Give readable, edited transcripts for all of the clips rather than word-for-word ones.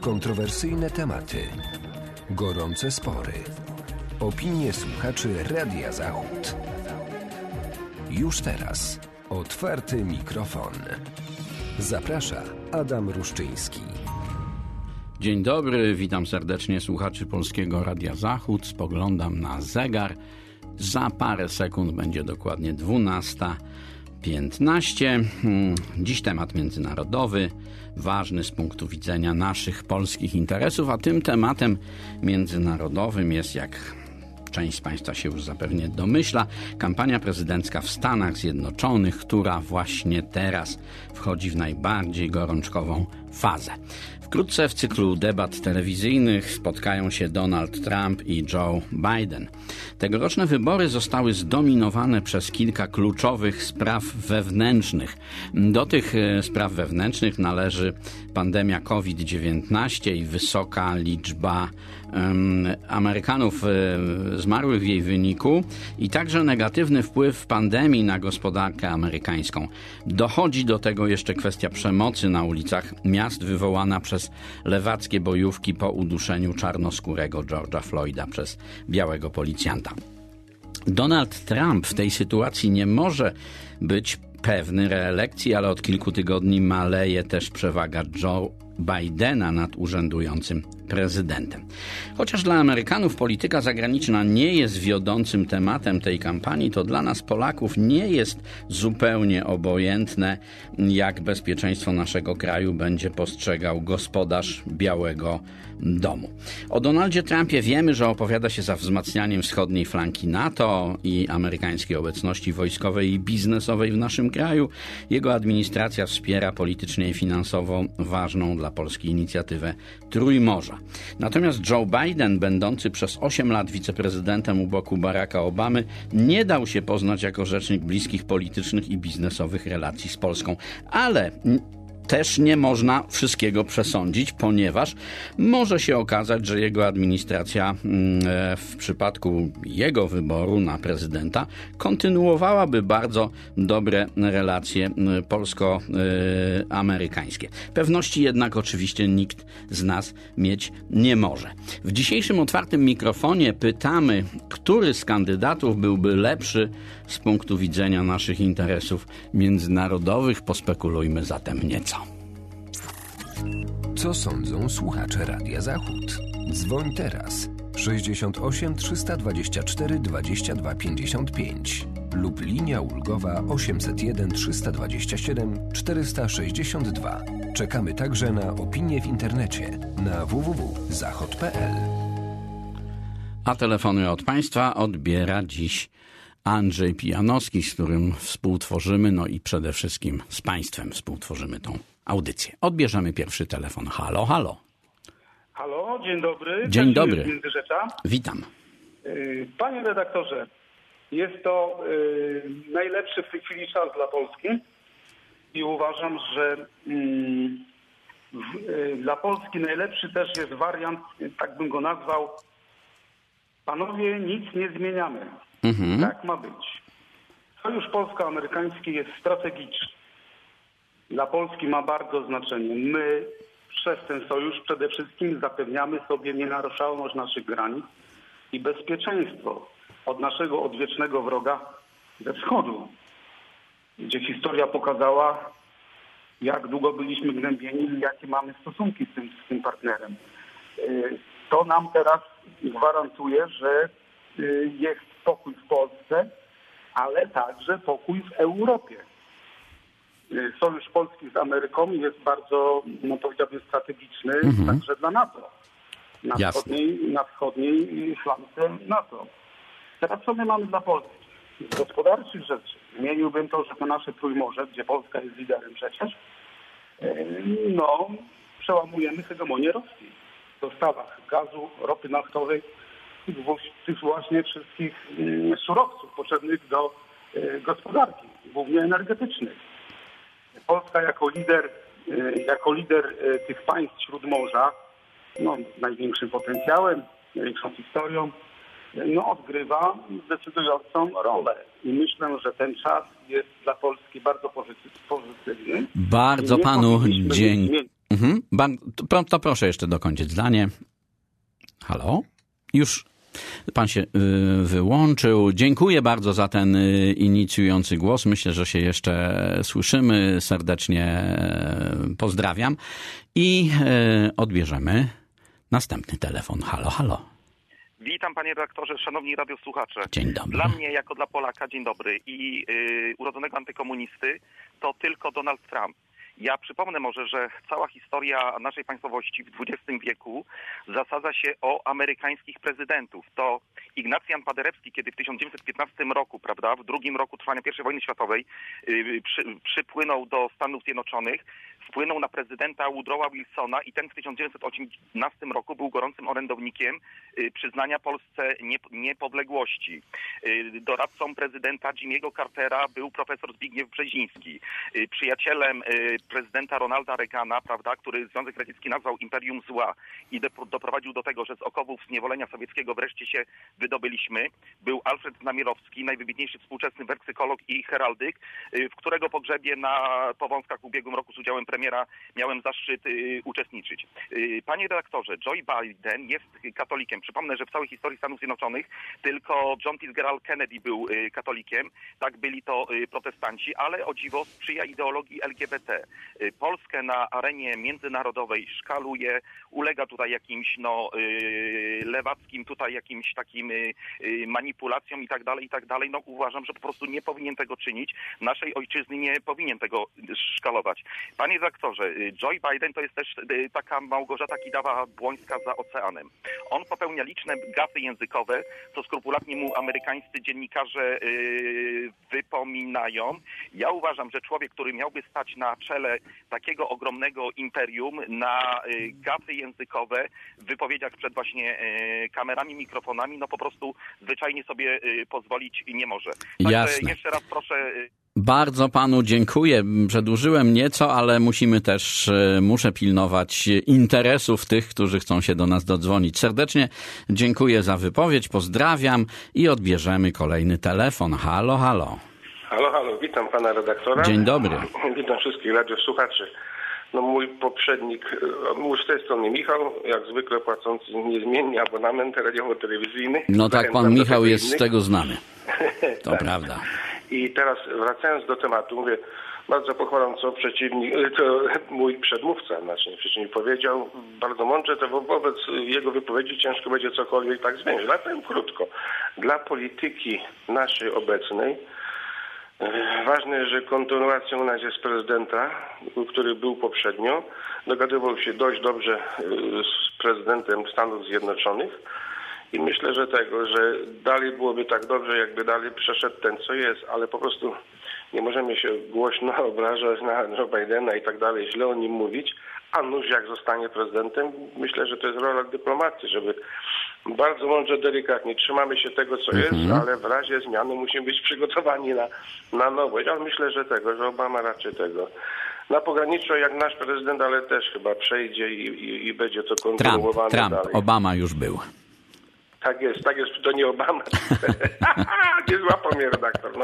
Kontrowersyjne tematy, gorące spory, opinie słuchaczy Radia Zachód. Już teraz otwarty mikrofon. Zaprasza Adam Ruszczyński. Dzień dobry, witam serdecznie słuchaczy Polskiego Radia Zachód. Spoglądam na zegar. Za parę sekund będzie dokładnie 12:15. Dziś temat międzynarodowy, ważny z punktu widzenia naszych polskich interesów, a tym tematem międzynarodowym jest, jak część z Państwa się już zapewne domyśla, kampania prezydencka w Stanach Zjednoczonych, która właśnie teraz wchodzi w najbardziej gorączkową fazę. Wkrótce w cyklu debat telewizyjnych spotkają się Donald Trump i Joe Biden. Tegoroczne wybory zostały zdominowane przez kilka kluczowych spraw wewnętrznych. Do tych spraw wewnętrznych należy pandemia COVID-19 i wysoka liczba Amerykanów zmarłych w jej wyniku i także negatywny wpływ pandemii na gospodarkę amerykańską. Dochodzi do tego jeszcze kwestia przemocy na ulicach miast wywołana przez lewackie bojówki po uduszeniu czarnoskórego George'a Floyda przez białego policjanta. Donald Trump w tej sytuacji nie może być pewny reelekcji, ale od kilku tygodni maleje też przewaga Joe Bidena nad urzędującym prezydentem. Chociaż dla Amerykanów polityka zagraniczna nie jest wiodącym tematem tej kampanii, to dla nas Polaków nie jest zupełnie obojętne, jak bezpieczeństwo naszego kraju będzie postrzegał gospodarz Białego Domu. O Donaldzie Trumpie wiemy, że opowiada się za wzmacnianiem wschodniej flanki NATO i amerykańskiej obecności wojskowej i biznesowej w naszym kraju. Jego administracja wspiera politycznie i finansowo ważną dla Polski inicjatywę Trójmorza. Natomiast Joe Biden, będący przez 8 lat wiceprezydentem u boku Baracka Obamy, nie dał się poznać jako rzecznik bliskich politycznych i biznesowych relacji z Polską. Ale też nie można wszystkiego przesądzić, ponieważ może się okazać, że jego administracja w przypadku jego wyboru na prezydenta kontynuowałaby bardzo dobre relacje polsko-amerykańskie. Pewności jednak oczywiście nikt z nas mieć nie może. W dzisiejszym otwartym mikrofonie pytamy, który z kandydatów byłby lepszy z punktu widzenia naszych interesów międzynarodowych. Pospekulujmy zatem nieco. Co sądzą słuchacze Radia Zachód? Dzwoń teraz 68 324 22 55 lub linia ulgowa 801 327 462. Czekamy także na opinie w internecie na www.zachod.pl. A telefony od Państwa odbiera dziś Andrzej Pijanowski, z którym współtworzymy, no i przede wszystkim z Państwem współtworzymy tą audycję. Odbierzemy pierwszy telefon. Halo, halo. Halo, dzień dobry. Dzień dobry. Międzyrzecza. Witam. Panie redaktorze, jest to najlepszy w tej chwili czas dla Polski i uważam, że dla Polski najlepszy też jest wariant, tak bym go nazwał, panowie, nic nie zmieniamy. Tak ma być. Sojusz polsko-amerykański jest strategiczny. Dla Polski ma bardzo znaczenie. My przez ten sojusz przede wszystkim zapewniamy sobie nienaruszalność naszych granic i bezpieczeństwo od naszego odwiecznego wroga ze wschodu, gdzie historia pokazała, jak długo byliśmy gnębieni i jakie mamy stosunki z tym partnerem. To nam teraz gwarantuje, że jest pokój w Polsce, ale także pokój w Europie. Sojusz Polski z Ameryką jest bardzo, powiedziałbym, strategiczny także dla NATO. Na wschodniej flance NATO. Teraz co my mamy dla Polski? Z gospodarczych rzeczy zmieniłbym to, że to nasze Trójmorze, gdzie Polska jest liderem przecież, przełamujemy hegemonię Rosji w dostawach gazu, ropy naftowej, tych właśnie wszystkich surowców potrzebnych do gospodarki, głównie energetycznych. Polska jako lider tych państw Śródmorza, z największym potencjałem, największą historią, odgrywa decydującą rolę. I myślę, że ten czas jest dla Polski bardzo pozytywny. Bardzo panu dziękuję. To proszę jeszcze dokończyć zdanie. Halo? Już pan się wyłączył. Dziękuję bardzo za ten inicjujący głos. Myślę, że się jeszcze słyszymy. Serdecznie pozdrawiam. I odbierzemy następny telefon. Halo, halo. Witam panie redaktorze, szanowni radiosłuchacze. Dzień dobry. Dla mnie jako dla Polaka dzień dobry i urodzonego antykomunisty to tylko Donald Trump. Ja przypomnę może, że cała historia naszej państwowości w XX wieku zasadza się o amerykańskich prezydentów. To Ignacjan Paderewski, kiedy w 1915 roku, prawda, w drugim roku trwania I wojny światowej przypłynął do Stanów Zjednoczonych, wpłynął na prezydenta Woodrowa Wilsona i ten w 1918 roku był gorącym orędownikiem przyznania Polsce niepodległości. Doradcą prezydenta Jimmy'ego Cartera był profesor Zbigniew Brzeziński. Przyjacielem prezydenta Ronalda Reagana, prawda, który Związek Radziecki nazwał imperium zła i doprowadził do tego, że z okowów zniewolenia sowieckiego wreszcie się wydobyliśmy, był Alfred Znamierowski, najwybitniejszy współczesny wersykolog i heraldyk, w którego pogrzebie na Powązkach w ubiegłym roku z udziałem premiera miałem zaszczyt uczestniczyć. Panie redaktorze, Joe Biden jest katolikiem. Przypomnę, że w całej historii Stanów Zjednoczonych tylko John Fitzgerald Kennedy był katolikiem, tak byli to protestanci, ale o dziwo sprzyja ideologii LGBT. Polskę na arenie międzynarodowej szkaluje, ulega tutaj jakimś lewackim, tutaj jakimś takim manipulacjom i tak dalej. No uważam, że po prostu nie powinien tego czynić. Naszej ojczyzny nie powinien tego szkalować. Panie redaktorze, Joe Biden to jest też taka Małgorzata Kidawa-Błońska za oceanem. On popełnia liczne gafy językowe, co skrupulatnie mu amerykańscy dziennikarze wypominają. Ja uważam, że człowiek, który miałby stać na czele takiego ogromnego imperium, na gafy językowe w wypowiedziach przed właśnie kamerami, mikrofonami, no po prostu zwyczajnie sobie pozwolić nie może. Także jeszcze raz proszę... Bardzo panu dziękuję. Przedłużyłem nieco, ale muszę pilnować interesów tych, którzy chcą się do nas dodzwonić. Serdecznie dziękuję za wypowiedź, pozdrawiam i odbierzemy kolejny telefon. Halo, halo. Halo, witam pana redaktora. Dzień dobry. Witam wszystkich radiosłuchaczy. Mój poprzednik, z tej strony Michał, jak zwykle płacący niezmiennie abonament radiowo-telewizyjny. No tak, pan Michał jest z tego znany. To tak. Prawda. I teraz wracając do tematu, mówię, bardzo pochwalam, co mój przedmówca, powiedział, bardzo mądrze, to wobec jego wypowiedzi ciężko będzie cokolwiek tak zmienić. Ale powiem krótko. Dla polityki naszej obecnej ważne jest, że kontynuacją u nas jest prezydenta, który był poprzednio. Dogadywał się dość dobrze z prezydentem Stanów Zjednoczonych i myślę, że dalej byłoby tak dobrze, jakby dalej przeszedł ten, co jest, ale po prostu nie możemy się głośno obrażać na Joe Bidena i tak dalej, źle o nim mówić, a nuż jak zostanie prezydentem, myślę, że to jest rola dyplomacji, żeby bardzo mądrze, delikatnie trzymamy się tego, co jest, ale w razie zmiany musimy być przygotowani na nowość. Ale myślę, że Obama raczej na pograniczu jak nasz prezydent, ale też chyba przejdzie i będzie to kontynuowane Trump, dalej. Obama już był. Tak jest, to nie Obama. Nie złapał mnie redaktor.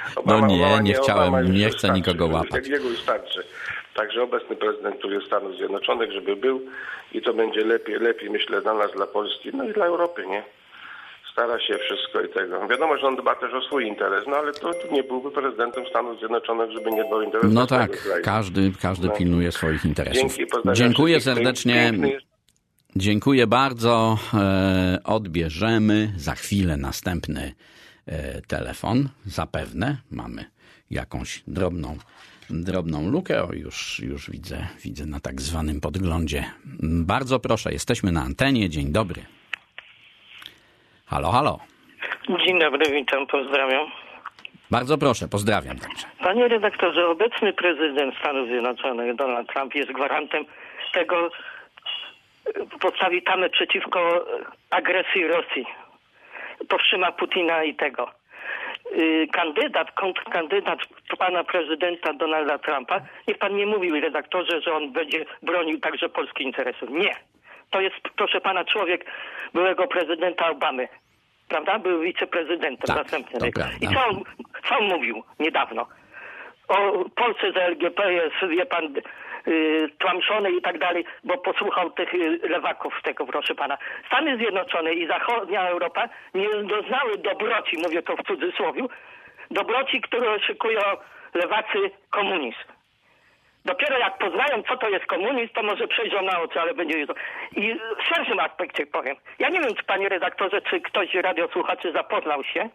Nie chcę nikogo łapać. Jego wystarczy. Także obecny prezydent, który jest Stanów Zjednoczonych, żeby był i to będzie lepiej myślę dla nas, dla Polski, no i dla Europy, nie? Stara się wszystko i tego. Wiadomo, że on dba też o swój interes, ale to nie byłby prezydentem Stanów Zjednoczonych, żeby nie dbał o interes. No tak, każdy pilnuje swoich interesów. Dziękuję serdecznie. Dziękuję bardzo. Odbierzemy za chwilę następny telefon. Zapewne mamy jakąś drobną lukę. O, już widzę na tak zwanym podglądzie. Bardzo proszę, jesteśmy na antenie. Dzień dobry. Halo, halo. Dzień dobry, witam, pozdrawiam. Bardzo proszę, pozdrawiam także. Panie redaktorze, obecny prezydent Stanów Zjednoczonych, Donald Trump, jest gwarantem tego, postawi tamę przeciwko agresji Rosji. Powstrzyma Putina i tego. Kontrkandydat pana prezydenta Donalda Trumpa, niech pan nie mówił, redaktorze, że on będzie bronił także polskich interesów. Nie. To jest, proszę pana, człowiek byłego prezydenta Obamy. Prawda? Był wiceprezydentem następny rok. I co on mówił niedawno? O Polsce z LGP jest, wie pan, tłamszony i tak dalej, bo posłuchał tych lewaków tego, proszę pana. Stany Zjednoczone i zachodnia Europa nie doznały dobroci, mówię to w cudzysłowie, dobroci, które szykują lewacy komunizm. Dopiero jak poznają, co to jest komunizm, to może przejdą na oczy, ale będzie to. I w szerszym aspekcie powiem. Ja nie wiem, czy panie redaktorze, czy ktoś radiosłuchaczy zapoznał się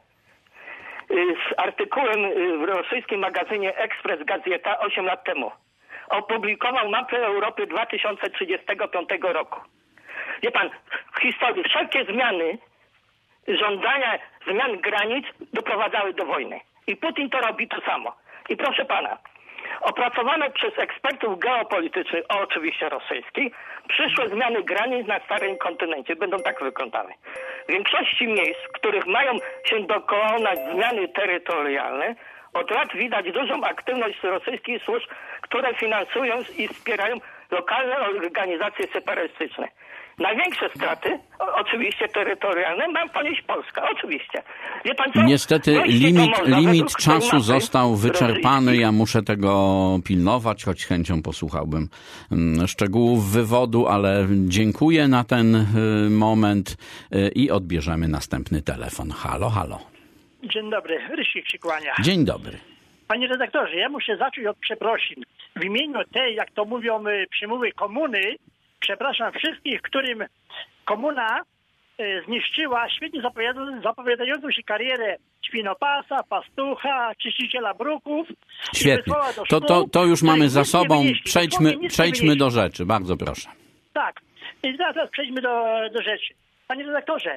z artykułem w rosyjskim magazynie Express Gazeta 8 lat temu. Opublikował mapę Europy 2035 roku. Wie pan, w historii wszelkie zmiany, żądania zmian granic doprowadzały do wojny. I Putin to robi to samo. I proszę pana, opracowane przez ekspertów geopolitycznych, oczywiście rosyjskich, przyszłe zmiany granic na starym kontynencie będą tak wyglądały. W większości miejsc, w których mają się dokonać zmiany terytorialne, od lat widać dużą aktywność rosyjskich służb, które finansują i wspierają lokalne organizacje separatystyczne. Największe straty, oczywiście terytorialne, ma ponieść Polska, oczywiście. Wie pan co? Niestety limit czasu został wyczerpany. Ja muszę tego pilnować, choć chęcią posłuchałbym szczegółów wywodu, ale dziękuję na ten moment i odbierzemy następny telefon. Halo, halo. Dzień dobry, Rysik się kłania. Dzień dobry. Panie redaktorze, ja muszę zacząć od przeprosin. W imieniu tej, jak to mówią przymowy komuny, przepraszam wszystkich, którym komuna zniszczyła świetnie zapowiadającą się karierę świnopasa, pastucha, czyściciela bruków. Świetnie. To już mamy za sobą. Przejdźmy do rzeczy. Bardzo proszę. Tak. I teraz przejdźmy do rzeczy. Panie redaktorze,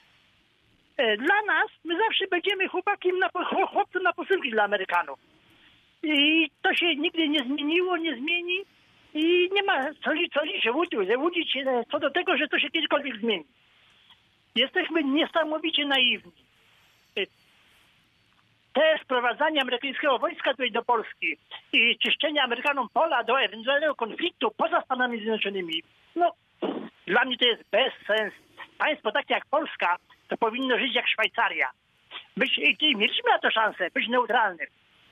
dla nas, my zawsze będziemy chłopcem na posyłki dla Amerykanów. I to się nigdy nie zmieniło, nie zmieni. I nie ma co się łudzić się co do tego, że to się kiedykolwiek zmieni. Jesteśmy niesamowicie naiwni. Te sprowadzanie amerykańskiego wojska tutaj do Polski i czyszczenie Amerykanom pola do ewentualnego konfliktu poza Stanami Zjednoczonymi, no dla mnie to jest bez sensu. Państwo takie jak Polska to powinno żyć jak Szwajcaria. Mieliśmy na to szansę być neutralnym.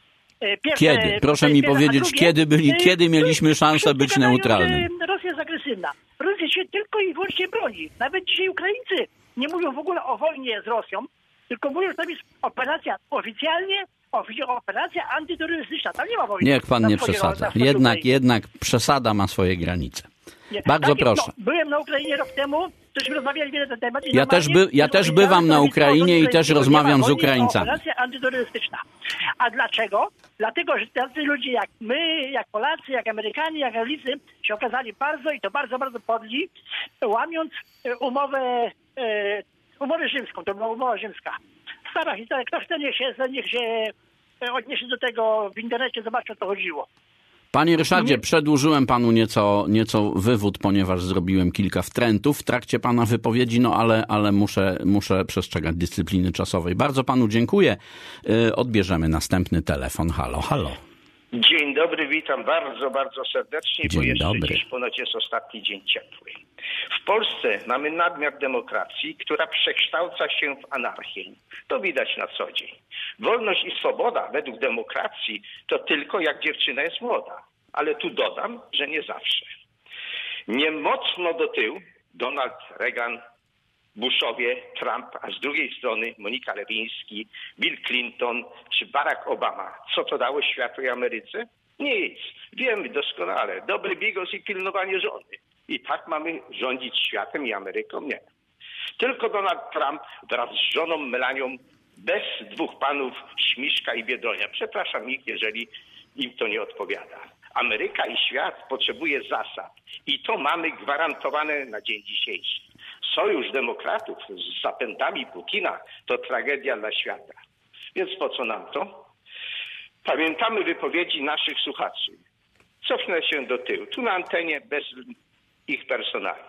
Kiedy? Proszę mi powiedzieć, kiedy mieliśmy szansę być neutralnym? Rosja jest agresywna. Rosja się tylko i wyłącznie broni. Nawet dzisiaj Ukraińcy nie mówią w ogóle o wojnie z Rosją, tylko mówią, że tam jest operacja oficjalnie, operacja antyterrorystyczna. Tam nie ma wojny. Niech pan nie przesadza. Jednak przesada ma swoje granice. Bardzo proszę. Byłem na Ukrainie rok temu, żeśmy rozmawiali wiele na ten temat. Ja też bywam na Ukrainie i też rozmawiam z Ukraińcami. Operacja antyterrorystyczna. A dlaczego? Dlatego, że tacy ludzie jak my, jak Polacy, jak Amerykanie, jak Anglicy się okazali bardzo podli, łamiąc umowę rzymską. To była umowa rzymska. Stara historia. Kto chce, niech się odniesie do tego w internecie, zobaczy, o co chodziło. Panie Ryszardzie, przedłużyłem panu nieco wywód, ponieważ zrobiłem kilka wtrętów w trakcie pana wypowiedzi, ale muszę przestrzegać dyscypliny czasowej. Bardzo panu dziękuję. Odbierzemy następny telefon. Halo, halo. Dzień dobry, witam bardzo serdecznie, Dzień bo jeszcze dobry. dziś ponoć jest ostatni dzień ciepły. W Polsce mamy nadmiar demokracji, która przekształca się w anarchię. To widać na co dzień. Wolność i swoboda według demokracji to tylko jak dziewczyna jest młoda. Ale tu dodam, że nie zawsze. Nie mocno do tyłu Donald Reagan, Bushowie, Trump, a z drugiej strony Monika Lewiński, Bill Clinton czy Barack Obama. Co to dało światu i Ameryce? Nic. Wiemy doskonale. Dobry bigos i pilnowanie żony. I tak mamy rządzić światem i Ameryką? Nie. Tylko Donald Trump wraz z żoną Melanią, bez dwóch panów Śmiszka i Biedronia. Przepraszam ich, jeżeli im to nie odpowiada. Ameryka i świat potrzebuje zasad. I to mamy gwarantowane na dzień dzisiejszy. Sojusz demokratów z zapędami Putina to tragedia dla świata. Więc po co nam to? Pamiętamy wypowiedzi naszych słuchaczy. Cofnę się do tyłu. Tu na antenie bez ich personali.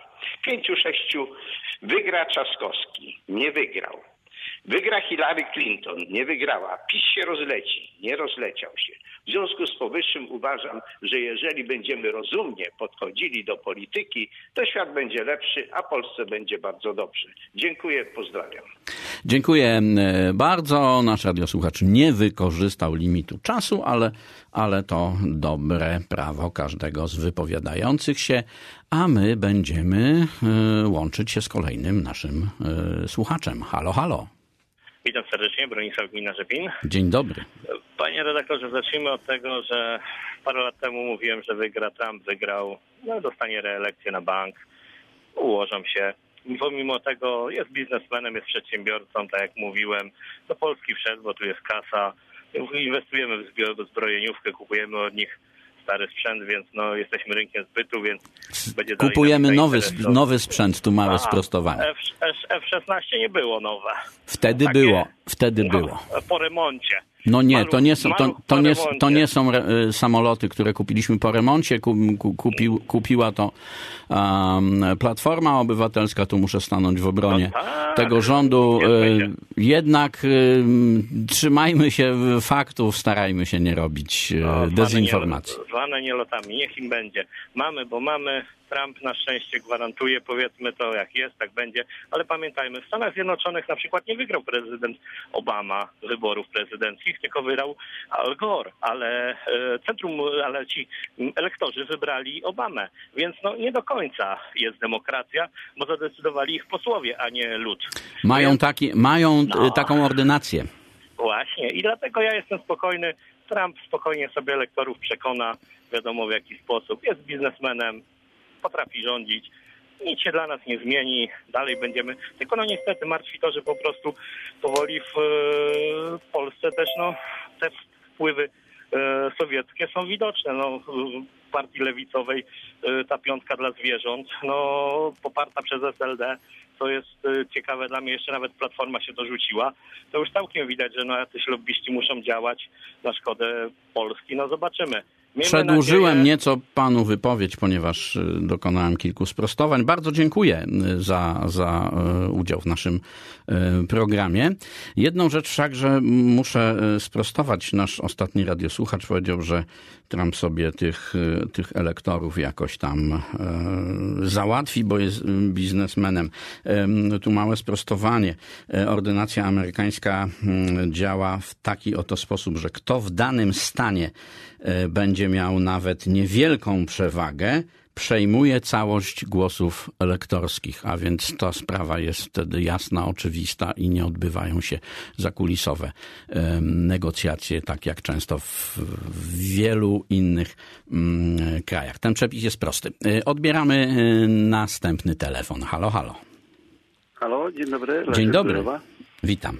5-6 wygra Trzaskowski. Nie wygrał. Wygra Hillary Clinton. Nie wygrała. PiS się rozleci. Nie rozleciał się. W związku z powyższym uważam, że jeżeli będziemy rozumnie podchodzili do polityki, to świat będzie lepszy, a Polsce będzie bardzo dobrze. Dziękuję, pozdrawiam. Dziękuję bardzo. Nasz radiosłuchacz nie wykorzystał limitu czasu, ale to dobre prawo każdego z wypowiadających się, a my będziemy łączyć się z kolejnym naszym słuchaczem. Halo, halo. Witam serdecznie, Bronisław Gmina Rzepin. Dzień dobry. Panie redaktorze, zacznijmy od tego, że parę lat temu mówiłem, że Trump wygrał, dostanie reelekcję na bank, ułożą się. Pomimo tego jest biznesmenem, jest przedsiębiorcą, tak jak mówiłem. Do Polski wszedł, bo tu jest kasa. Inwestujemy w zbrojeniówkę, kupujemy od nich stary sprzęt, więc jesteśmy rynkiem zbytu, więc będzie kupujemy nowy sprzęt, tu małe sprostowanie. F-16 nie było nowe. Wtedy było. Po remoncie. No nie, to nie są samoloty, które kupiliśmy po remoncie. Kupiła to Platforma Obywatelska. Tu muszę stanąć w obronie tego rządu. Jednak trzymajmy się faktów, starajmy się nie robić dezinformacji. Zwane nie lotami, niech im będzie. Mamy. Trump na szczęście gwarantuje, powiedzmy to jak jest, tak będzie, ale pamiętajmy, w Stanach Zjednoczonych na przykład nie wygrał prezydent Obama wyborów prezydenckich, tylko wygrał Al Gore, ale ci elektorzy wybrali Obamę, więc nie do końca jest demokracja, bo zadecydowali ich posłowie, a nie lud. Mają taką ordynację. Właśnie i dlatego ja jestem spokojny. Trump spokojnie sobie elektorów przekona, wiadomo w jaki sposób, jest biznesmenem, potrafi rządzić, nic się dla nas nie zmieni, dalej będziemy, tylko niestety martwi to, że po prostu powoli w Polsce też te wpływy sowieckie są widoczne. W partii lewicowej ta piątka dla zwierząt, poparta przez SLD, co jest ciekawe dla mnie, jeszcze nawet Platforma się dorzuciła, to już całkiem widać, że jacyś lobbyści muszą działać na szkodę Polski, zobaczymy. Przedłużyłem nieco panu wypowiedź, ponieważ dokonałem kilku sprostowań. Bardzo dziękuję za udział w naszym programie. Jedną rzecz wszakże muszę sprostować. Nasz ostatni radiosłuchacz powiedział, że Trump sobie tych elektorów jakoś tam załatwi, bo jest biznesmenem. Tu małe sprostowanie. Ordynacja amerykańska działa w taki oto sposób, że kto w danym stanie będzie miał nawet niewielką przewagę, przejmuje całość głosów elektorskich, a więc ta sprawa jest wtedy jasna, oczywista i nie odbywają się zakulisowe negocjacje, tak jak często w wielu innych krajach. Ten przepis jest prosty. Odbieramy następny telefon. Halo, halo. Halo, dzień dobry. Dzień dobry. Witam.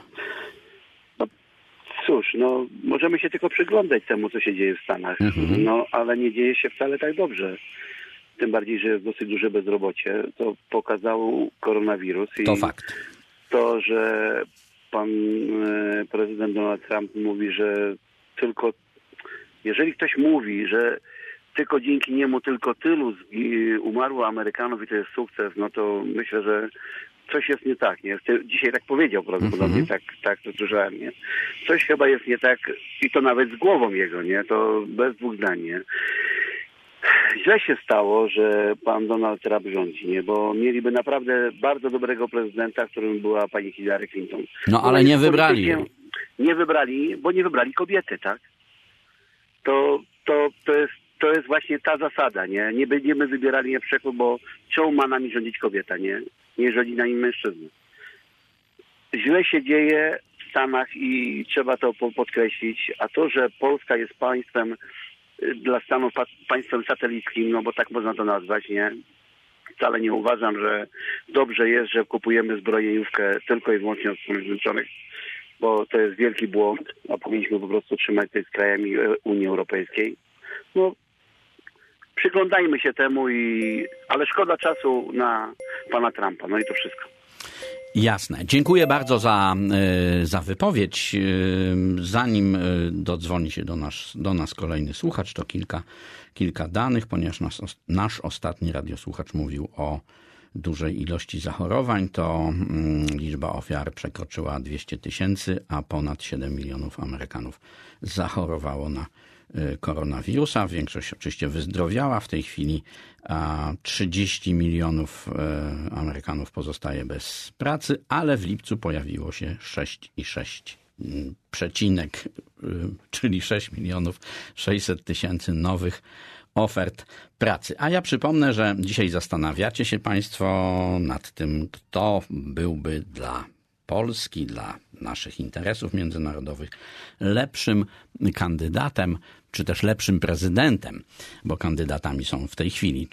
Cóż, możemy się tylko przyglądać temu, co się dzieje w Stanach, ale nie dzieje się wcale tak dobrze. Tym bardziej, że jest dosyć duże bezrobocie. To pokazał koronawirus. To fakt. To, że pan prezydent Donald Trump mówi, że jeżeli ktoś mówi, że tylko dzięki niemu tylko tylu umarło Amerykanów i to jest sukces, to myślę, że coś jest nie tak, nie? Dzisiaj tak powiedział prawdopodobnie, tak to słyszałem, nie? Coś chyba jest nie tak i to nawet z głową jego, nie? To bez dwóch zdań, nie? Źle się stało, że pan Donald Trump rządzi, nie? Bo mieliby naprawdę bardzo dobrego prezydenta, którym była pani Hillary Clinton. Ale nie wybrali. Nie wybrali, bo nie wybrali kobiety, tak? To jest właśnie ta zasada, nie? Nie będziemy wybierali na przykład, bo czemu ma nami rządzić kobieta, nie? Nie rządzi nami mężczyzna. Źle się dzieje w Stanach i trzeba to podkreślić, a to, że Polska jest państwem dla Stanów, państwem satelickim, bo tak można to nazwać, nie? Wcale nie uważam, że dobrze jest, że kupujemy zbrojeniówkę tylko i wyłącznie od Stanów Zjednoczonych, bo to jest wielki błąd, a powinniśmy po prostu trzymać się z krajami Unii Europejskiej. Przyglądajmy się temu, ale szkoda czasu na pana Trumpa. I to wszystko. Jasne. Dziękuję bardzo za wypowiedź. Zanim dodzwoni się do nas kolejny słuchacz, to kilka danych, ponieważ nasz ostatni radiosłuchacz mówił o dużej ilości zachorowań, to liczba ofiar przekroczyła 200 000, a ponad 7 milionów Amerykanów zachorowało na koronawirusa. Większość oczywiście wyzdrowiała. W tej chwili 30 milionów Amerykanów pozostaje bez pracy, ale w lipcu pojawiło się 6,6 przecinek, czyli 6 milionów 600 tysięcy nowych ofert pracy. A ja przypomnę, że dzisiaj zastanawiacie się Państwo nad tym, kto byłby dla Polski, dla naszych interesów międzynarodowych to kandydatem, czy też lepszym prezydentem, bo kandydatami są w tej chwili,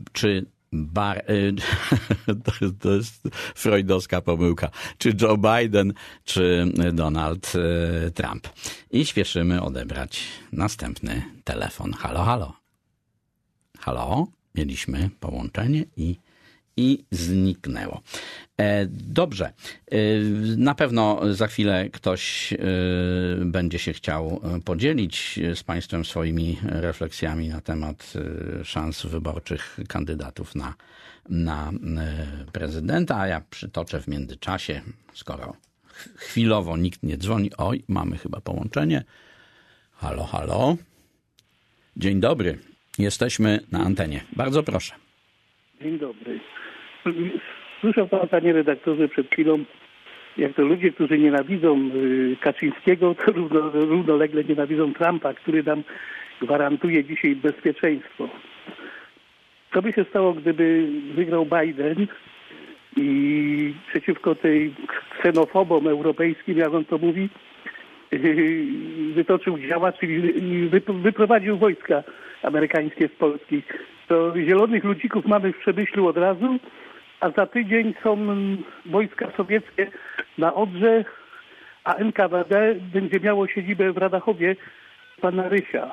to jest freudowska pomyłka, czy Joe Biden, czy Donald Trump. I śpieszymy odebrać następny telefon. Halo, halo. Halo? Mieliśmy połączenie i zniknęło. Dobrze. Na pewno za chwilę ktoś będzie się chciał podzielić z Państwem swoimi refleksjami na temat szans wyborczych kandydatów na prezydenta, a ja przytoczę w międzyczasie, skoro chwilowo nikt nie dzwoni. Oj, mamy chyba połączenie. Halo, halo. Dzień dobry. Jesteśmy na antenie. Bardzo proszę. Dzień dobry. Słyszał pan, panie redaktorze, przed chwilą, jak to ludzie, którzy nienawidzą Kaczyńskiego, to równolegle nienawidzą Trumpa, który nam gwarantuje dzisiaj bezpieczeństwo. Co by się stało, gdyby wygrał Biden i przeciwko tej ksenofobom europejskim, jak on to mówi, wytoczył działa, czyli wyprowadził wojska amerykańskie z Polski. To zielonych ludzików mamy w Przemyślu od razu, a za tydzień są wojska sowieckie na Odrze, a NKWD będzie miało siedzibę w Radachowie pana Rysia.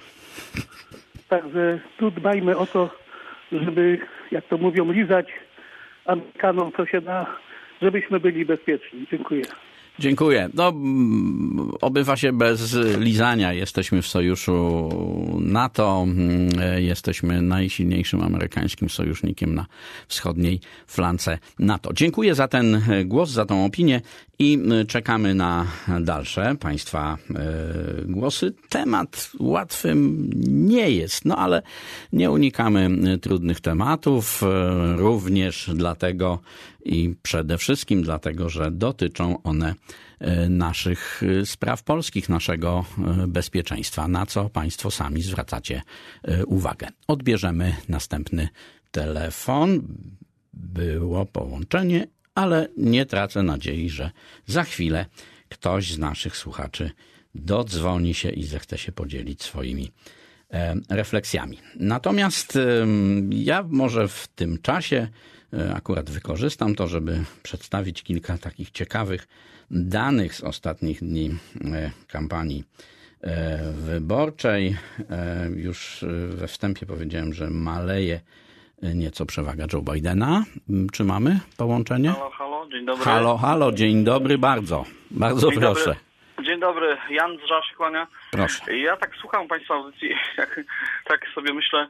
Także tu dbajmy o to, żeby, jak to mówią, lizać Amerykanom co się da, żebyśmy byli bezpieczni. Dziękuję. Dziękuję. No, obywa się bez lizania. Jesteśmy w sojuszu NATO. Jesteśmy najsilniejszym amerykańskim sojusznikiem na wschodniej flance NATO. Dziękuję za ten głos, za tą opinię i czekamy na dalsze Państwa głosy. Temat łatwym nie jest, no ale nie unikamy trudnych tematów, również dlatego i przede wszystkim dlatego, że dotyczą one naszych spraw polskich, naszego bezpieczeństwa, na co Państwo sami zwracacie uwagę. Odbierzemy następny telefon. Było połączenie, ale nie tracę nadziei, że za chwilę ktoś z naszych słuchaczy dodzwoni się i zechce się podzielić swoimi refleksjami. Natomiast ja może w tym czasie akurat wykorzystam to, żeby przedstawić kilka takich ciekawych danych z ostatnich dni kampanii wyborczej. Już we wstępie powiedziałem, że maleje nieco przewaga Joe Bidena. Czy mamy połączenie? Halo, halo, dzień dobry. Halo, halo, dzień dobry, bardzo dzień proszę. Dobry. Dzień dobry, Jan z Ża się kłania. Proszę. Ja tak słucham Państwa audycji, tak sobie myślę,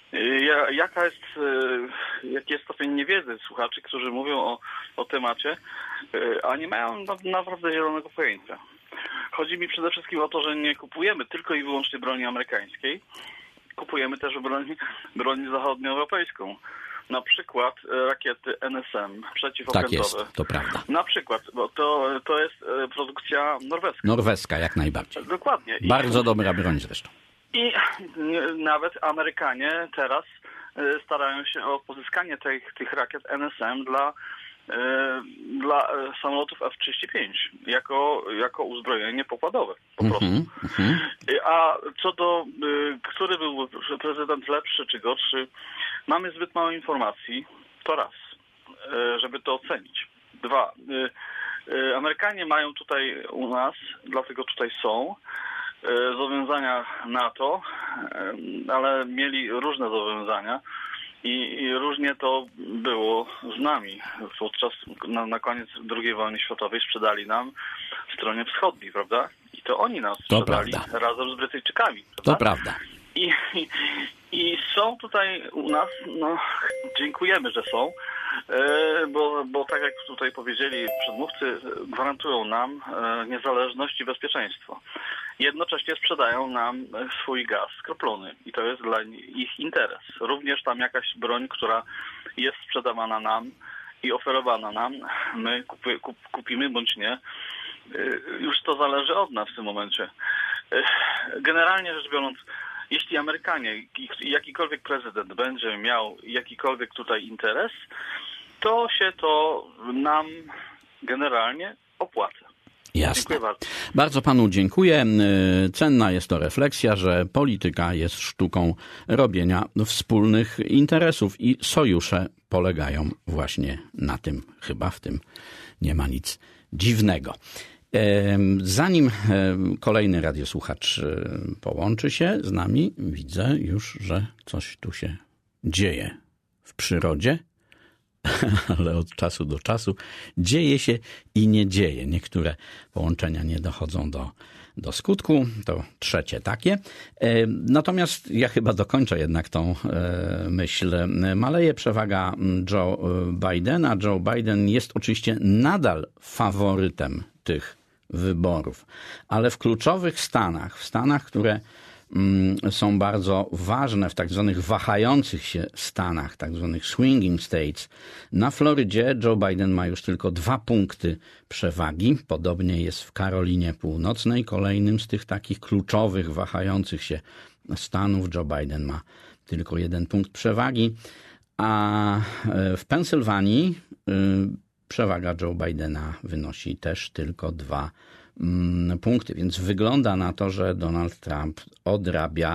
jaki jest stopień niewiedzy słuchaczy, którzy mówią o temacie, a nie mają naprawdę zielonego pojęcia. Chodzi mi przede wszystkim o to, że nie kupujemy tylko i wyłącznie broni amerykańskiej, kupujemy też broń zachodnioeuropejską. Na przykład rakiety NSM przeciwokrętowe. Tak jest, to prawda. Na przykład, bo to jest produkcja norweska. Norweska, jak najbardziej. Dokładnie. Bardzo dobra broń zresztą. I nawet Amerykanie teraz starają się o pozyskanie tych rakiet NSM dla samolotów F-35 jako uzbrojenie pokładowe po prostu. A co do który był prezydent lepszy czy gorszy, mamy zbyt mało informacji, to raz, żeby to ocenić. Dwa, Amerykanie mają tutaj u nas, dlatego tutaj są, zobowiązania NATO, ale mieli różne zobowiązania i różnie to było z nami. Podczas, na koniec II wojny światowej sprzedali nam stronie wschodniej, prawda? I to oni nas sprzedali razem z Brytyjczykami. Prawda? To prawda. I są tutaj u nas, no dziękujemy, że są, bo tak jak tutaj powiedzieli przedmówcy, gwarantują nam niezależność i bezpieczeństwo. Jednocześnie sprzedają nam swój gaz skroplony i to jest dla ich interes. Również tam jakaś broń, która jest sprzedawana nam i oferowana nam, my kupimy bądź nie, już to zależy od nas w tym momencie. Generalnie rzecz biorąc, jeśli Amerykanie, jakikolwiek prezydent będzie miał jakikolwiek tutaj interes, to się to nam generalnie opłaca. Jasne. Dziękuję bardzo. Bardzo panu dziękuję. Cenna jest to refleksja, że polityka jest sztuką robienia wspólnych interesów i sojusze polegają właśnie na tym. Chyba w tym nie ma nic dziwnego. Zanim kolejny radiosłuchacz połączy się z nami, widzę już, że coś tu się dzieje w przyrodzie, ale od czasu do czasu dzieje się i nie dzieje. Niektóre połączenia nie dochodzą do skutku, to trzecie takie. Natomiast ja chyba dokończę jednak tą myśl. Maleje przewaga Joe Bidena. Joe Biden jest oczywiście nadal faworytem tych wyborów, ale w kluczowych stanach, w stanach, które są bardzo ważne, w tak zwanych wahających się stanach, tak zwanych swinging states. Na Florydzie Joe Biden ma już tylko 2 punkty przewagi. Podobnie jest w Karolinie Północnej, kolejnym z tych takich kluczowych, wahających się stanów. Joe Biden ma tylko 1 punkt przewagi, a w Pensylwanii przewaga Joe Bidena wynosi też tylko 2 punkty, więc wygląda na to, że Donald Trump odrabia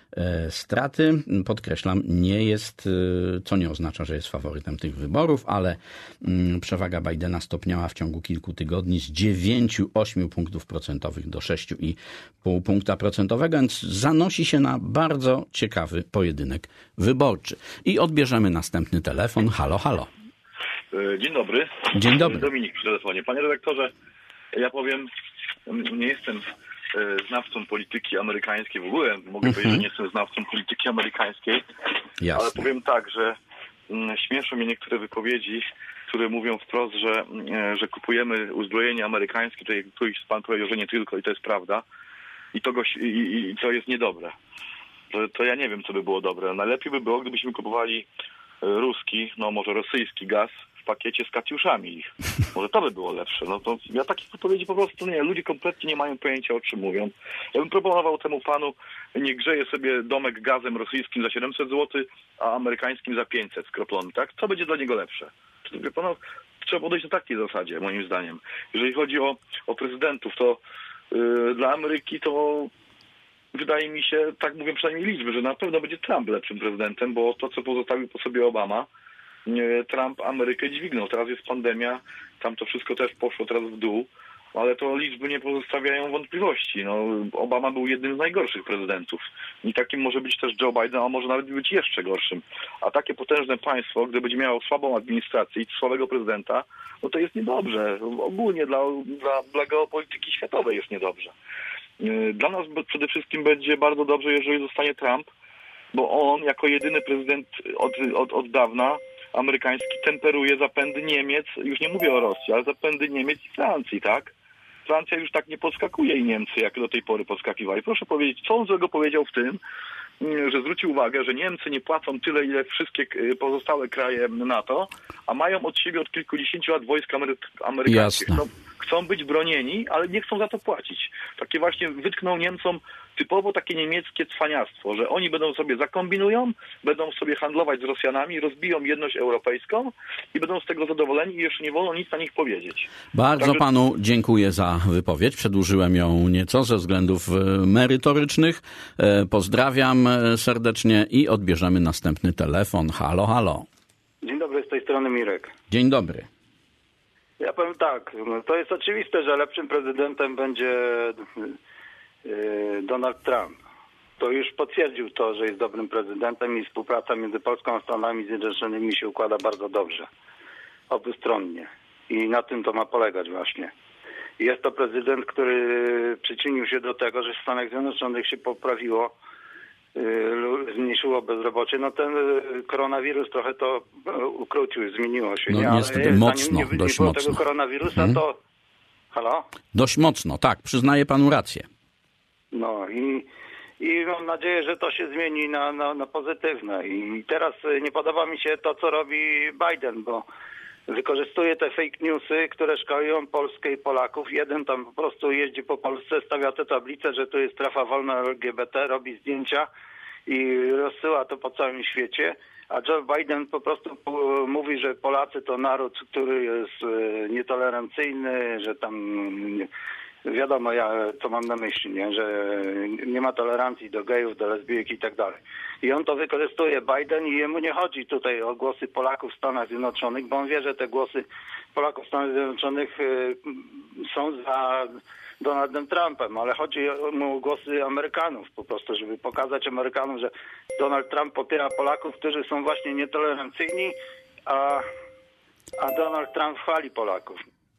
straty. Podkreślam, nie jest, co nie oznacza, że jest faworytem tych wyborów, ale przewaga Bidena stopniała w ciągu kilku tygodni z 9,8 punktów procentowych do 6,5 punkta procentowego, więc zanosi się na bardzo ciekawy pojedynek wyborczy. I odbierzemy następny telefon. Halo, halo. Dzień dobry. Dzień dobry. Dominik przy telefonie. Panie redaktorze, ja powiem, nie jestem znawcą polityki amerykańskiej w ogóle. Mogę powiedzieć, że nie jestem znawcą polityki amerykańskiej. Jasne. Ale powiem tak, że śmieszą mnie niektóre wypowiedzi, które mówią wprost, że kupujemy uzbrojenie amerykańskie. Tutaj któryś pan powiedział, że nie tylko i to jest prawda. I to jest niedobre. To ja nie wiem, co by było dobre. Najlepiej by było, gdybyśmy kupowali ruski, no może rosyjski gaz w pakiecie z katiuszami ich. Może to by było lepsze. No to ja takich wypowiedzi po prostu nie. Ludzie kompletnie nie mają pojęcia, o czym mówią. Ja bym proponował temu panu, niech grzeje sobie domek gazem rosyjskim za 700 zł, a amerykańskim za 500 skroplony, tak? Co będzie dla niego lepsze? Trzeba podejść na takiej zasadzie, moim zdaniem. Jeżeli chodzi o prezydentów, to dla Ameryki to wydaje mi się, tak mówią przynajmniej liczby, że na pewno będzie Trump lepszym prezydentem, bo to, co pozostawił po sobie Obama, Trump Amerykę dźwignął. Teraz jest pandemia, tam to wszystko też poszło teraz w dół, ale to liczby nie pozostawiają wątpliwości. No, Obama był jednym z najgorszych prezydentów. I takim może być też Joe Biden, a może nawet być jeszcze gorszym. A takie potężne państwo, gdy będzie miało słabą administrację i słabego prezydenta, no to jest niedobrze. Ogólnie dla geopolityki światowej jest niedobrze. Dla nas przede wszystkim będzie bardzo dobrze, jeżeli zostanie Trump, bo on jako jedyny prezydent od dawna amerykański temperuje zapędy Niemiec, już nie mówię o Rosji, ale zapędy Niemiec i Francji, tak? Francja już tak nie podskakuje i Niemcy, jak do tej pory podskakiwali. Proszę powiedzieć, co on złego powiedział w tym, że zwrócił uwagę, że Niemcy nie płacą tyle, ile wszystkie pozostałe kraje NATO, a mają od siebie od kilkudziesięciu lat wojsk amerykańskich. Chcą być bronieni, ale nie chcą za to płacić. Takie właśnie wytknął Niemcom typowo takie niemieckie cwaniactwo, że oni będą sobie zakombinują, będą sobie handlować z Rosjanami, rozbiją jedność europejską i będą z tego zadowoleni i jeszcze nie wolno nic na nich powiedzieć. Bardzo Także... panu dziękuję za wypowiedź. Przedłużyłem ją nieco ze względów merytorycznych. Pozdrawiam serdecznie i odbierzemy następny telefon. Halo, halo. Dzień dobry, z tej strony Mirek. Dzień dobry. Ja powiem tak, to jest oczywiste, że lepszym prezydentem będzie Donald Trump. To już potwierdził to, że jest dobrym prezydentem i współpraca między Polską a Stanami Zjednoczonymi się układa bardzo dobrze. Obustronnie. I na tym to ma polegać właśnie. Jest to prezydent, który przyczynił się do tego, że w Stanach Zjednoczonych się poprawiło zmniejszyło bezrobocie. No ten koronawirus trochę to ukrócił, zmieniło się. No nie? niestety Ale mocno, zanim nie dość było mocno. tego koronawirusa, to... Halo? Dość mocno, tak, przyznaję panu rację. No i mam nadzieję, że to się zmieni na pozytywne. I teraz nie podoba mi się to, co robi Biden, bo wykorzystuje te fake newsy, które szkalują Polskę i Polaków. Jeden tam po prostu jeździ po Polsce, stawia te tablice, że tu jest strefa wolna LGBT, robi zdjęcia i rozsyła to po całym świecie. A Joe Biden po prostu mówi, że Polacy to naród, który jest nietolerancyjny, że tam wiadomo co mam na myśli, nie? Że nie ma tolerancji do gejów, do lesbijek i tak dalej. I on to wykorzystuje, Biden, i jemu nie chodzi tutaj o głosy Polaków w Stanach Zjednoczonych, bo on wie, że te głosy Polaków w Stanach Zjednoczonych są za Donaldem Trumpem, ale chodzi mu o głosy Amerykanów po prostu, żeby pokazać Amerykanom, że Donald Trump popiera Polaków, którzy są właśnie nietolerancyjni, a Donald Trump chwali Polaków.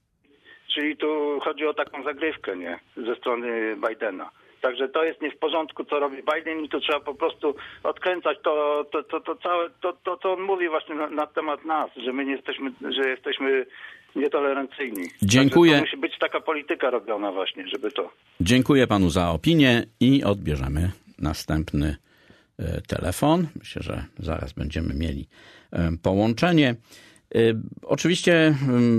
Czyli tu chodzi o taką zagrywkę, nie? Ze strony Bidena. Także to jest nie w porządku, co robi Biden, i tu trzeba po prostu odkręcać to całe, to co on mówi właśnie na temat nas, że my nie jesteśmy, że jesteśmy nietolerancyjni. Dziękuję. Także to musi być taka polityka robiona właśnie, żeby to... Dziękuję panu za opinię i odbierzemy następny telefon. Myślę, że zaraz będziemy mieli połączenie. Oczywiście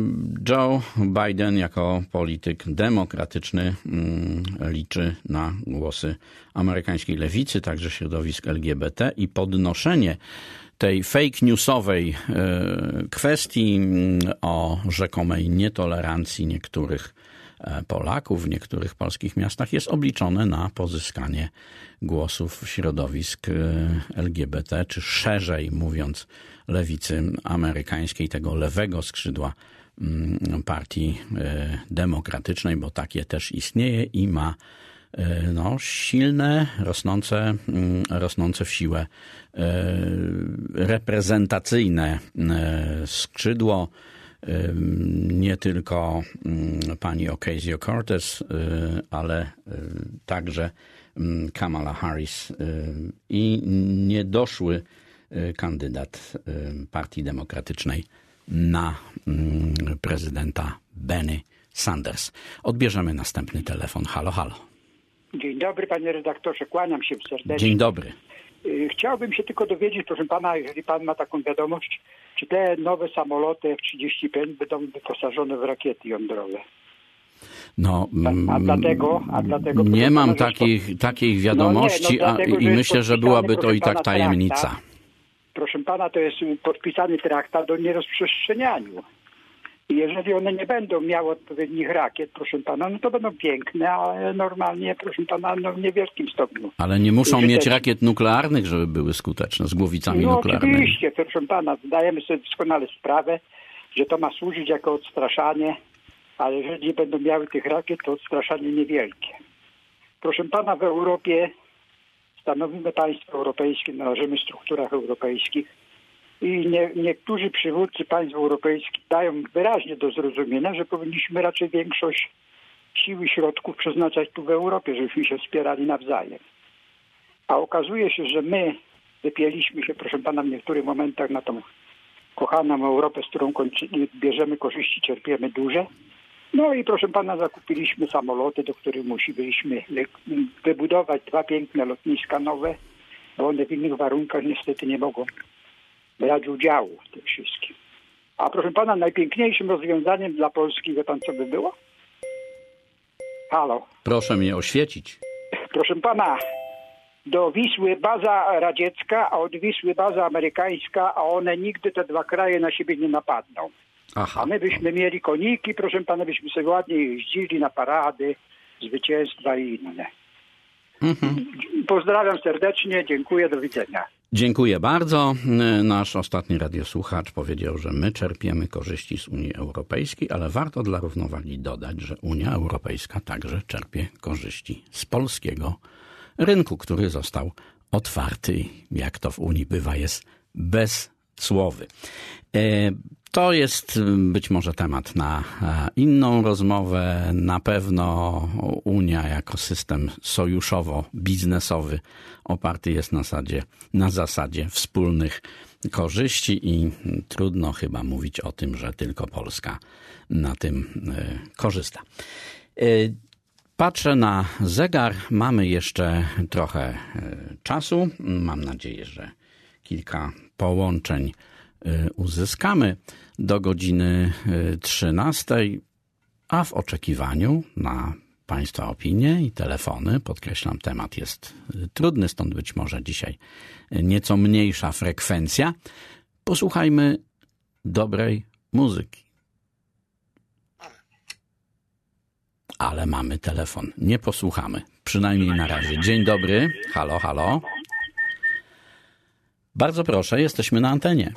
Joe Biden jako polityk demokratyczny liczy na głosy amerykańskiej lewicy, także środowisk LGBT, i podnoszenie tej fake newsowej kwestii o rzekomej nietolerancji niektórych Polaków w niektórych polskich miastach jest obliczone na pozyskanie głosów środowisk LGBT, czy szerzej mówiąc lewicy amerykańskiej, tego lewego skrzydła partii demokratycznej, bo takie też istnieje i ma silne, rosnące w siłę reprezentacyjne skrzydło. Nie tylko pani Ocasio-Cortez, ale także Kamala Harris i niedoszły kandydat Partii Demokratycznej na prezydenta Bernie Sanders. Odbierzemy następny telefon. Halo, halo. Dzień dobry, panie redaktorze, kłaniam się serdecznie. Dzień dobry. Chciałbym się tylko dowiedzieć, proszę pana, jeżeli pan ma taką wiadomość, czy te nowe samoloty F-35 będą wyposażone w rakiety jądrowe? A dlatego nie mam takich wiadomości, i myślę, że byłaby to i tak tajemnica. Proszę pana, to jest podpisany traktat o nierozprzestrzenianiu. I jeżeli one nie będą miały odpowiednich rakiet, proszę pana, no to będą piękne, ale normalnie, proszę pana, w niewielkim stopniu. Ale nie muszą mieć rakiet nuklearnych, żeby były skuteczne, z głowicami nuklearnymi. Oczywiście, proszę pana, zdajemy sobie doskonale sprawę, że to ma służyć jako odstraszanie, ale jeżeli nie będą miały tych rakiet, to odstraszanie niewielkie. Proszę pana, w Europie stanowimy państwo europejskie, należymy w strukturach europejskich i niektórzy przywódcy państw europejskich dają wyraźnie do zrozumienia, że powinniśmy raczej większość sił i środków przeznaczać tu w Europie, żebyśmy się wspierali nawzajem. A okazuje się, że my wypięliśmy się, proszę pana, w niektórych momentach na tą kochaną Europę, z którą bierzemy korzyści, cierpiemy duże. No i proszę pana, zakupiliśmy samoloty, do których musieliśmy wybudować 2 piękne lotniska nowe, bo one w innych warunkach niestety nie mogą brać udziału w tym wszystkim. A proszę pana, najpiękniejszym rozwiązaniem dla Polski, wie pan co by było? Halo. Proszę mnie oświecić. Proszę pana, do Wisły baza radziecka, a od Wisły baza amerykańska, a one nigdy te dwa kraje na siebie nie napadną. Aha. A my byśmy mieli koniki, proszę pana, byśmy sobie ładnie jeździli na parady, zwycięstwa i inne. Pozdrawiam serdecznie, dziękuję, do widzenia. Dziękuję bardzo. Nasz ostatni radiosłuchacz powiedział, że my czerpiemy korzyści z Unii Europejskiej, ale warto dla równowagi dodać, że Unia Europejska także czerpie korzyści z polskiego rynku, który został otwarty, jak to w Unii bywa, jest bezcłowy. To jest być może temat na inną rozmowę. Na pewno Unia jako system sojuszowo-biznesowy oparty jest na zasadzie wspólnych korzyści i trudno chyba mówić o tym, że tylko Polska na tym korzysta. Patrzę na zegar. Mamy jeszcze trochę czasu. Mam nadzieję, że kilka połączeń uzyskamy do godziny 13, a w oczekiwaniu na Państwa opinie i telefony, podkreślam, temat jest trudny, stąd być może dzisiaj nieco mniejsza frekwencja. Posłuchajmy dobrej muzyki. Ale mamy telefon, nie posłuchamy, przynajmniej na razie. Dzień dobry, halo, halo. Bardzo proszę, jesteśmy na antenie.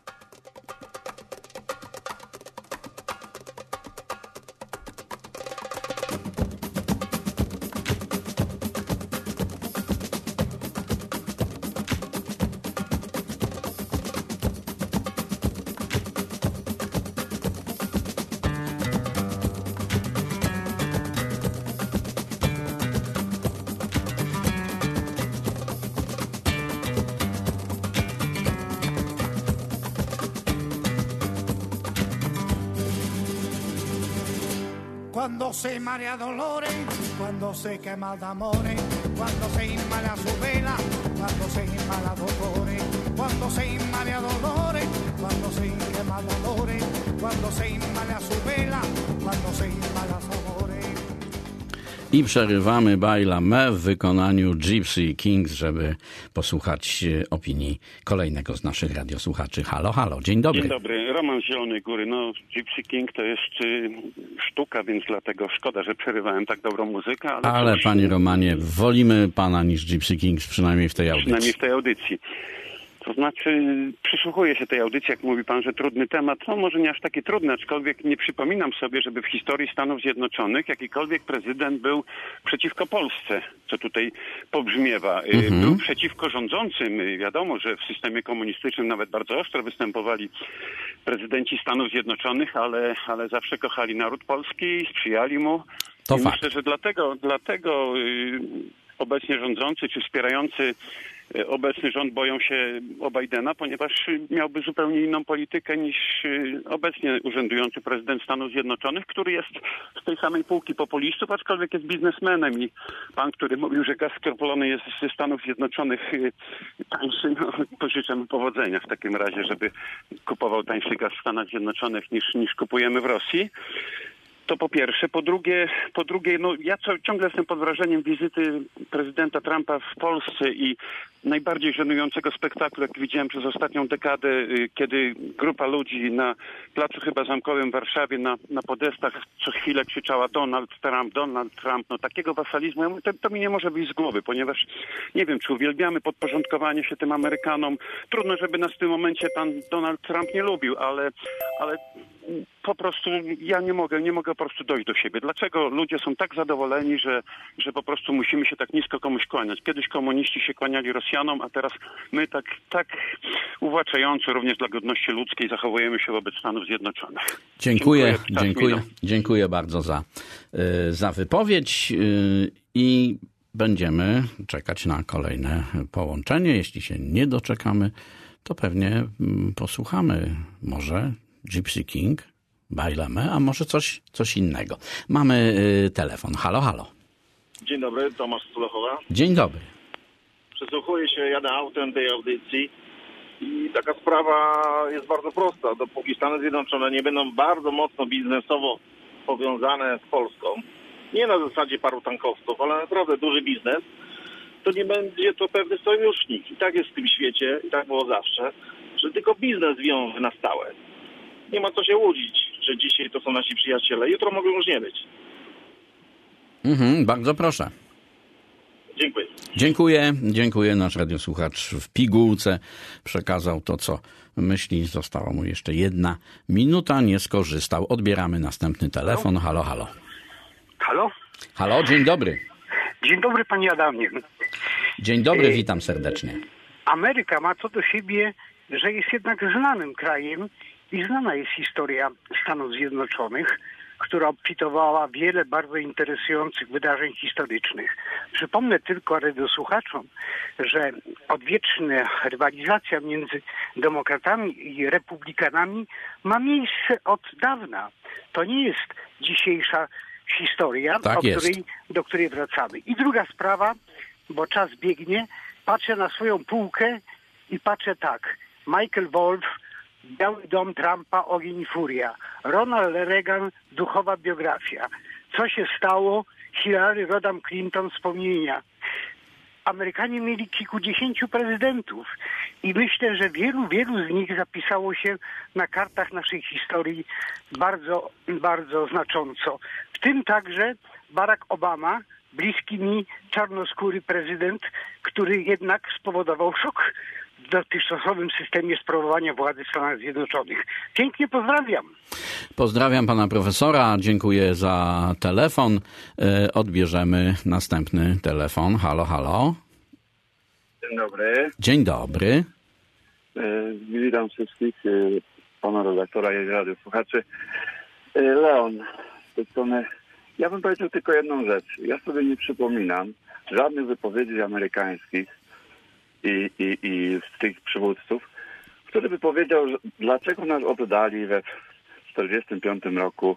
Cuando se marea dolores, cuando se quema de amores, cuando se inmala su vela, cuando se inmala dolores, cuando se inmala dolores, cuando se quema dolores, cuando se inmala su vela, cuando se inmala su amores. I przerywamy Baila Me w wykonaniu Gypsy Kings, żeby posłuchać opinii kolejnego z naszych radiosłuchaczy. Halo, halo, dzień dobry. Dzień dobry, Roman z Zielonej Góry. No, Gypsy King to jest sztuka, więc dlatego szkoda, że przerywałem tak dobrą muzykę. Ale panie Romanie, wolimy pana niż Gypsy Kings, przynajmniej w tej audycji. Przynajmniej w tej audycji. To znaczy, przysłuchuję się tej audycji, jak mówi pan, że trudny temat. No może nie aż taki trudny, aczkolwiek nie przypominam sobie, żeby w historii Stanów Zjednoczonych jakikolwiek prezydent był przeciwko Polsce, co tutaj pobrzmiewa. Był przeciwko rządzącym. Wiadomo, że w systemie komunistycznym nawet bardzo ostro występowali prezydenci Stanów Zjednoczonych, ale zawsze kochali naród polski i sprzyjali mu. To I fakt. myślę, że dlatego obecnie rządzący czy wspierający obecny rząd boją się o Bidena, ponieważ miałby zupełnie inną politykę niż obecnie urzędujący prezydent Stanów Zjednoczonych, który jest z tej samej półki populistów, aczkolwiek jest biznesmenem. I pan, który mówił, że gaz skroplony jest ze Stanów Zjednoczonych tańszy, no pożyczę mu powodzenia w takim razie, żeby kupował tańszy gaz w Stanach Zjednoczonych niż kupujemy w Rosji. To po pierwsze. Po drugie, no ja ciągle jestem pod wrażeniem wizyty prezydenta Trumpa w Polsce i najbardziej żenującego spektaklu, jak widziałem przez ostatnią dekadę, kiedy grupa ludzi na placu chyba Zamkowym w Warszawie na podestach co chwilę krzyczała Donald Trump. No takiego wasalizmu, to mi nie może wyjść z głowy, ponieważ nie wiem, czy uwielbiamy podporządkowanie się tym Amerykanom. Trudno, żeby nas w tym momencie pan Donald Trump nie lubił, ale po prostu ja nie mogę po prostu dojść do siebie. Dlaczego ludzie są tak zadowoleni, że po prostu musimy się tak nisko komuś kłaniać? Kiedyś komuniści się kłaniali Rosjanom, a teraz my tak uwłaczająco również dla godności ludzkiej zachowujemy się wobec Stanów Zjednoczonych. Dziękuję bardzo za wypowiedź i będziemy czekać na kolejne połączenie. Jeśli się nie doczekamy, to pewnie posłuchamy może Gypsy King, Baila Me, a może coś innego. Mamy telefon. Halo, halo. Dzień dobry, Tomasz z Tulechowa. Dzień dobry. Przysłuchuję się, jadę autem tej audycji i taka sprawa jest bardzo prosta. Dopóki Stany Zjednoczone nie będą bardzo mocno biznesowo powiązane z Polską, nie na zasadzie paru tankowców, ale naprawdę duży biznes, to nie będzie to pewny sojusznik. I tak jest w tym świecie, i tak było zawsze, że tylko biznes wiąże na stałe. Nie ma co się łudzić, że dzisiaj to są nasi przyjaciele. Jutro mogą już nie być. Bardzo proszę. Dziękuję. Dziękuję. Nasz radiosłuchacz w pigułce przekazał to, co myśli. Została mu jeszcze 1 minuta. Nie skorzystał. Odbieramy następny telefon. Halo, halo. Halo? Halo, dzień dobry. Dzień dobry, panie Adamie. Dzień dobry, witam serdecznie. Ameryka ma co do siebie, że jest jednak znanym krajem i znana jest historia Stanów Zjednoczonych, która obfitowała wiele bardzo interesujących wydarzeń historycznych. Przypomnę tylko radiosłuchaczom, że odwieczna rywalizacja między demokratami i republikanami ma miejsce od dawna. To nie jest dzisiejsza historia, tak do której wracamy. I druga sprawa, bo czas biegnie, patrzę na swoją półkę i patrzę tak. Michael Wolff, Biały Dom Trumpa, Ogień i Furia. Ronald Reagan, duchowa biografia. Co się stało? Hillary Rodham Clinton, wspomnienia. Amerykanie mieli kilkudziesięciu prezydentów i myślę, że wielu z nich zapisało się na kartach naszej historii bardzo, bardzo znacząco. W tym także Barack Obama, bliski mi czarnoskóry prezydent, który jednak spowodował szok w dotychczasowym systemie sprawowania władzy w Stanach Zjednoczonych. Pięknie pozdrawiam. Pozdrawiam pana profesora, dziękuję za telefon. Odbierzemy następny telefon. Halo, halo. Dzień dobry. Dzień dobry. Witam wszystkich, pana redaktora i radiosłuchaczy. Leon, z tej strony. Ja bym powiedział tylko jedną rzecz. Ja sobie nie przypominam żadnych wypowiedzi amerykańskich i z tych przywódców, który by powiedział, dlaczego nas oddali we 1945 roku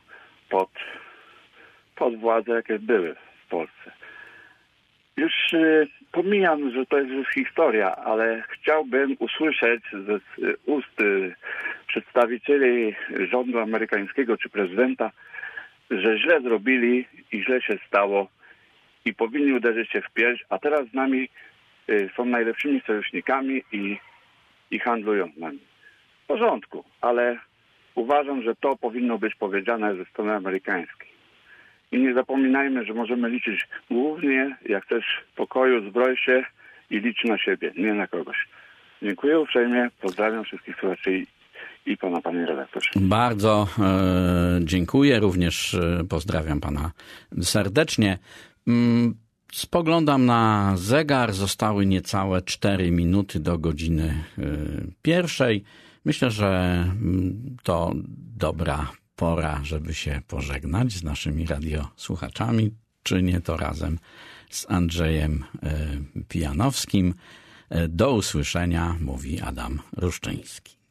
pod władze, jakie były w Polsce. Już pomijam, że to jest już historia, ale chciałbym usłyszeć z ust przedstawicieli rządu amerykańskiego czy prezydenta, że źle zrobili i źle się stało i powinni uderzyć się w pierś, a teraz z nami są najlepszymi sojusznikami i handlują z nami. W porządku, ale uważam, że to powinno być powiedziane ze strony amerykańskiej. I nie zapominajmy, że możemy liczyć głównie, jak chcesz pokoju, zbroj się i licz na siebie, nie na kogoś. Dziękuję uprzejmie, pozdrawiam wszystkich słuchaczy i pana, panie redaktorze. Bardzo dziękuję, również pozdrawiam pana serdecznie. Spoglądam na zegar, zostały niecałe 4 minuty do godziny 1. Myślę, że to dobra pora, żeby się pożegnać z naszymi radiosłuchaczami. Czynię to razem z Andrzejem Pijanowskim. Do usłyszenia, mówi Adam Ruszczyński.